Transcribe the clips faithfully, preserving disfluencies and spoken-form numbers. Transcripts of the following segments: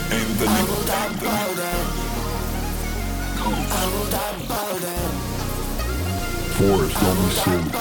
I will die about it. I will die about it. Forest, don't be silly.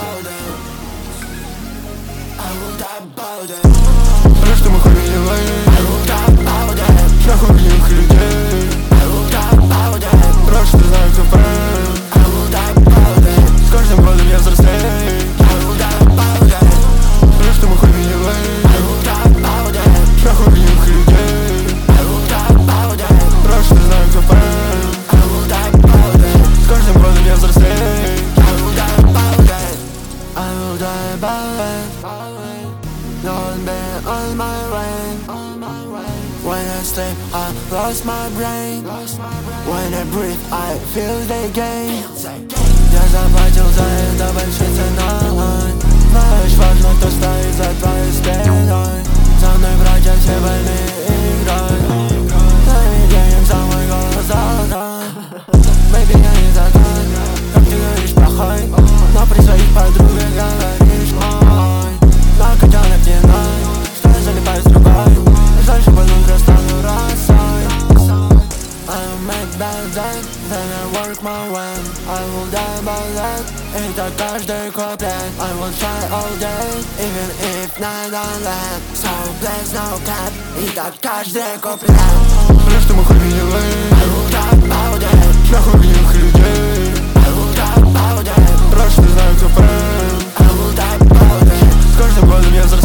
I will die about it. Решта мы хвилевые. I will die about it. Шляхом видимых людей. I will die about it. Прошлое знаю, кто прав. I will die about it. С каждым годом я взрослею. I will die about it. Решта мы хвилевые. I will die about it. Шляхом видимых людей. I will die about it. Прошлое знаю, кто прав. I will die about it. С каждым годом я взрослею. I will die about it. I will die about it. Don't be on my way. When I sleep, I lost my brain. When I breathe, I feel the gain. Я заплатил за это большой ценой. Знаешь, важно, кто стоит за твоей спиной. За мной братья все больные игрой. Дай денег за мой голос золотой. Baby, я не такой, как ты говоришь, плохой. Но при своих подругах говоришь мой. На котенок не ной, что я залипаю с другой. Дальше подумка стану росой. I'll make bad day, then I work my way. I will die about that, это каждый куплет. I will try all day, even if night on land. So please no cap, это каждый куплет. Решта мы хвилевые. I will die about it. Шляхом видимых людей. I will die about it. Прошлое знаю, кто прав. I will die about it. С каждым годом я взрослею.